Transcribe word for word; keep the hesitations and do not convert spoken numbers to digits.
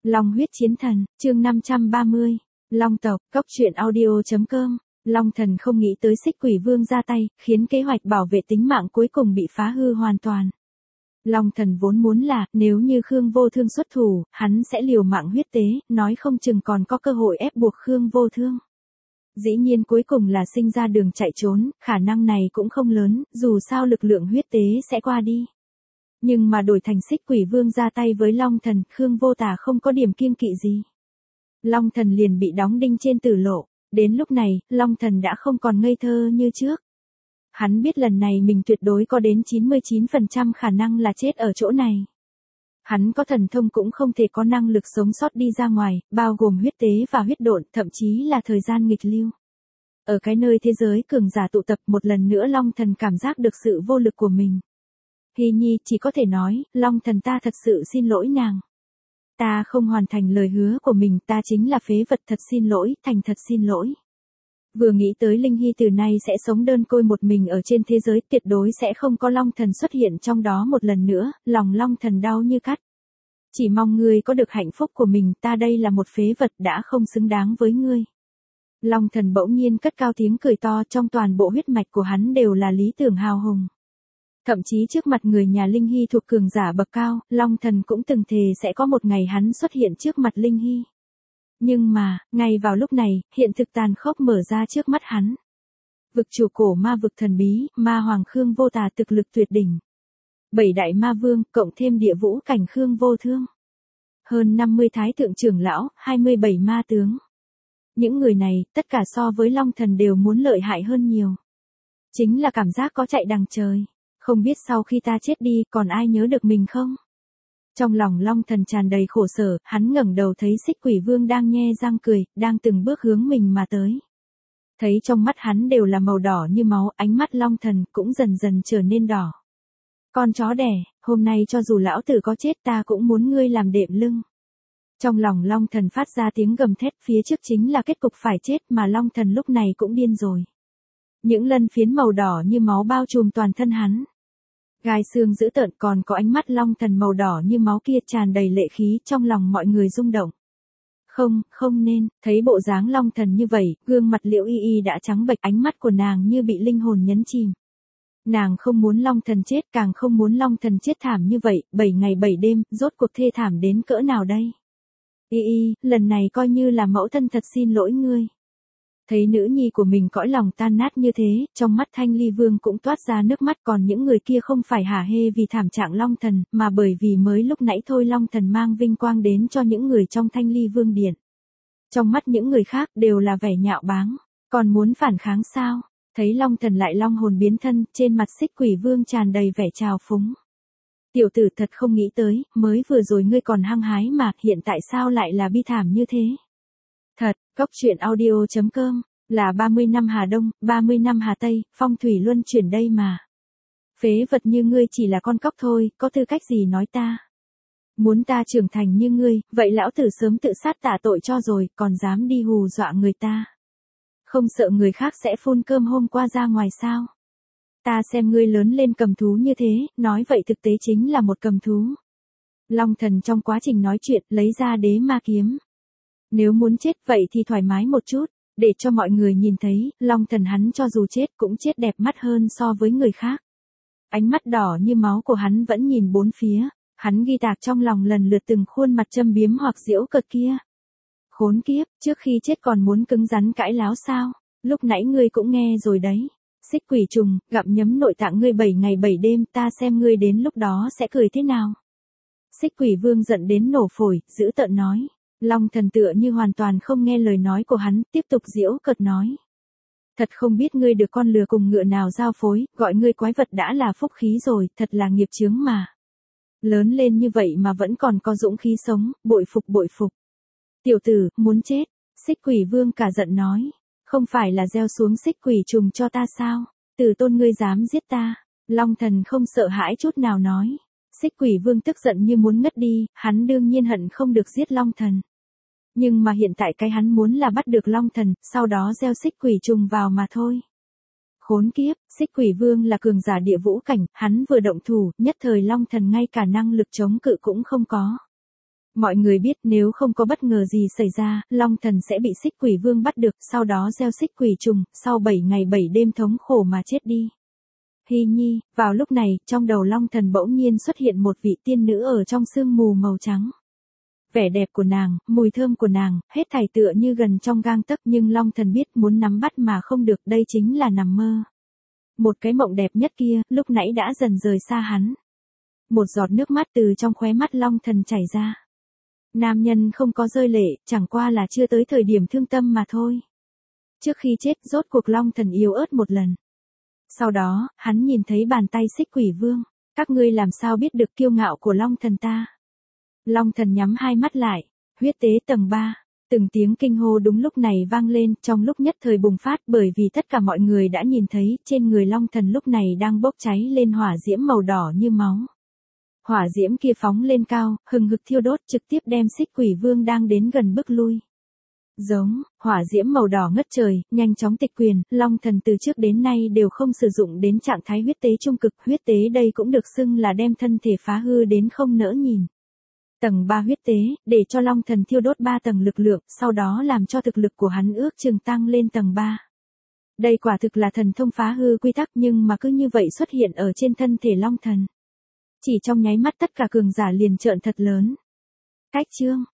Long huyết chiến thần, chương năm trăm ba mươi. Long tộc, cốc truyện audio chấm com. Long thần không nghĩ tới Xích Quỷ Vương ra tay, khiến kế hoạch bảo vệ tính mạng cuối cùng bị phá hư hoàn toàn. Long thần vốn muốn là, nếu như Khương Vô Thương xuất thủ, hắn sẽ liều mạng huyết tế, nói không chừng còn có cơ hội ép buộc Khương Vô Thương. Dĩ nhiên cuối cùng là sinh ra đường chạy trốn, khả năng này cũng không lớn, dù sao lực lượng huyết tế sẽ qua đi. Nhưng mà đổi thành Xích Quỷ Vương ra tay với Long thần, Khương Vô Tà không có điểm kiêng kỵ gì. Long thần liền bị đóng đinh trên tử lộ, đến lúc này, Long thần đã không còn ngây thơ như trước. Hắn biết lần này mình tuyệt đối có đến chín mươi chín phần trăm khả năng là chết ở chỗ này. Hắn có thần thông cũng không thể có năng lực sống sót đi ra ngoài, bao gồm huyết tế và huyết độn, thậm chí là thời gian nghịch lưu. Ở cái nơi thế giới cường giả tụ tập một lần nữa Long thần cảm giác được sự vô lực của mình. Hy Nhi chỉ có thể nói, Long thần ta thật sự xin lỗi nàng. Ta không hoàn thành lời hứa của mình, ta chính là phế vật, thật xin lỗi, thành thật xin lỗi. Vừa nghĩ tới Linh Hy từ nay sẽ sống đơn côi một mình ở trên thế giới, tuyệt đối sẽ không có Long thần xuất hiện trong đó một lần nữa, lòng Long thần đau như cắt. Chỉ mong ngươi có được hạnh phúc của mình, ta đây là một phế vật đã không xứng đáng với ngươi. Long thần bỗng nhiên cất cao tiếng cười to, trong toàn bộ huyết mạch của hắn đều là lý tưởng hào hùng. Thậm chí trước mặt người nhà Linh Hy thuộc cường giả bậc cao, Long thần cũng từng thề sẽ có một ngày hắn xuất hiện trước mặt Linh Hy. Nhưng mà, ngay vào lúc này, hiện thực tàn khốc mở ra trước mắt hắn. Vực chủ cổ ma vực thần bí, ma hoàng Khương Vô Tà thực lực tuyệt đỉnh. Bảy đại ma vương, cộng thêm địa vũ cảnh Khương Vô Thương. Hơn năm mươi thái thượng trưởng lão, hai mươi bảy ma tướng. Những người này, tất cả so với Long thần đều muốn lợi hại hơn nhiều. Chính là cảm giác có chạy đằng trời. Không biết sau khi ta chết đi, còn ai nhớ được mình không? Trong lòng Long thần tràn đầy khổ sở, hắn ngẩng đầu thấy Xích Quỷ Vương đang nhe răng cười, đang từng bước hướng mình mà tới. Thấy trong mắt hắn đều là màu đỏ như máu, ánh mắt Long thần cũng dần dần trở nên đỏ. Con chó đẻ, hôm nay cho dù lão tử có chết ta cũng muốn ngươi làm đệm lưng. Trong lòng Long thần phát ra tiếng gầm thét, phía trước chính là kết cục phải chết mà Long thần lúc này cũng điên rồi. Những lân phiến màu đỏ như máu bao trùm toàn thân hắn. Gai xương dữ tợn, còn có ánh mắt Long thần màu đỏ như máu kia tràn đầy lệ khí, trong lòng mọi người rung động. Không, không nên, thấy bộ dáng Long thần như vậy, gương mặt Liễu Y Y đã trắng bệch, ánh mắt của nàng như bị linh hồn nhấn chìm. Nàng không muốn Long thần chết, càng không muốn Long thần chết thảm như vậy, bảy ngày bảy đêm, rốt cuộc thê thảm đến cỡ nào đây? Y Y, lần này coi như là mẫu thân thật xin lỗi ngươi. Thấy nữ nhi của mình cõi lòng tan nát như thế, trong mắt Thanh Ly Vương cũng toát ra nước mắt, còn những người kia không phải hả hê vì thảm trạng Long thần, mà bởi vì mới lúc nãy thôi Long thần mang vinh quang đến cho những người trong Thanh Ly Vương điện. Trong mắt những người khác đều là vẻ nhạo báng, còn muốn phản kháng sao? Thấy Long thần lại long hồn biến thân, trên mặt Xích Quỷ Vương tràn đầy vẻ trào phúng. Tiểu tử thật không nghĩ tới, mới vừa rồi ngươi còn hăng hái mà, hiện tại sao lại là bi thảm như thế? Thật, cốc truyện audio chấm com, là ba mươi năm Hà Đông, ba mươi năm Hà Tây, phong thủy luân chuyển đây mà. Phế vật như ngươi chỉ là con cóc thôi, có tư cách gì nói ta? Muốn ta trưởng thành như ngươi, vậy lão tử sớm tự sát tạ tội cho rồi, còn dám đi hù dọa người ta. Không sợ người khác sẽ phun cơm hôm qua ra ngoài sao? Ta xem ngươi lớn lên cầm thú như thế, nói vậy thực tế chính là một cầm thú. Long thần trong quá trình nói chuyện, lấy ra đế ma kiếm. Nếu muốn chết vậy thì thoải mái một chút, để cho mọi người nhìn thấy, Long thần hắn cho dù chết cũng chết đẹp mắt hơn so với người khác. Ánh mắt đỏ như máu của hắn vẫn nhìn bốn phía, hắn ghi tạc trong lòng lần lượt từng khuôn mặt châm biếm hoặc giễu cợt kia. Khốn kiếp, trước khi chết còn muốn cứng rắn cãi láo sao, lúc nãy ngươi cũng nghe rồi đấy. Xích quỷ trùng, gặm nhấm nội tạng ngươi bảy ngày bảy đêm, ta xem ngươi đến lúc đó sẽ cười thế nào. Xích Quỷ Vương giận đến nổ phổi, dữ tợn nói. Long thần tựa như hoàn toàn không nghe lời nói của hắn, tiếp tục giễu cợt nói. Thật không biết ngươi được con lừa cùng ngựa nào giao phối, gọi ngươi quái vật đã là phúc khí rồi, thật là nghiệp chướng mà. Lớn lên như vậy mà vẫn còn có dũng khí sống, bội phục bội phục. Tiểu tử, muốn chết, Xích Quỷ Vương cả giận nói. Không phải là gieo xuống xích quỷ trùng cho ta sao? Từ tôn ngươi dám giết ta. Long thần không sợ hãi chút nào nói. Xích Quỷ Vương tức giận như muốn ngất đi, hắn đương nhiên hận không được giết Long thần. Nhưng mà hiện tại cái hắn muốn là bắt được Long thần, sau đó gieo xích quỷ trùng vào mà thôi. Khốn kiếp, Xích Quỷ Vương là cường giả địa vũ cảnh, hắn vừa động thủ, nhất thời Long thần ngay cả năng lực chống cự cũng không có. Mọi người biết nếu không có bất ngờ gì xảy ra, Long Thần sẽ bị xích quỷ vương bắt được, sau đó gieo xích quỷ trùng, sau bảy ngày bảy đêm thống khổ mà chết đi. Hy nhi, vào lúc này, trong đầu Long Thần bỗng nhiên xuất hiện một vị tiên nữ ở trong sương mù màu trắng. Vẻ đẹp của nàng, mùi thơm của nàng, hết thảy tựa như gần trong gang tấc, nhưng Long Thần biết muốn nắm bắt mà không được, đây chính là nằm mơ. Một cái mộng đẹp nhất kia, lúc nãy đã dần rời xa hắn. Một giọt nước mắt từ trong khóe mắt Long Thần chảy ra. Nam nhân không có rơi lệ, chẳng qua là chưa tới thời điểm thương tâm mà thôi. Trước khi chết, rốt cuộc Long Thần yếu ớt một lần. Sau đó, hắn nhìn thấy bàn tay xích quỷ vương. Các ngươi làm sao biết được kiêu ngạo của Long Thần ta? Long Thần nhắm hai mắt lại. Huyết tế tầng ba. Từng tiếng kinh hô đúng lúc này vang lên, trong lúc nhất thời bùng phát, bởi vì tất cả mọi người đã nhìn thấy, trên người Long Thần lúc này đang bốc cháy lên hỏa diễm màu đỏ như máu. Hỏa diễm kia phóng lên cao, hừng hực thiêu đốt, trực tiếp đem xích quỷ vương đang đến gần bức lui. Giống, hỏa diễm màu đỏ ngất trời, nhanh chóng tịch quyền, Long Thần từ trước đến nay đều không sử dụng đến trạng thái huyết tế trung cực, huyết tế đây cũng được xưng là đem thân thể phá hư đến không nỡ nhìn. Tầng ba huyết tế, để cho Long Thần thiêu đốt ba tầng lực lượng, sau đó làm cho thực lực của hắn ước chừng tăng lên tầng ba. Đây quả thực là thần thông phá hư quy tắc, nhưng mà cứ như vậy xuất hiện ở trên thân thể Long Thần. Chỉ trong nháy mắt tất cả cường giả liền trợn thật lớn. Cách chương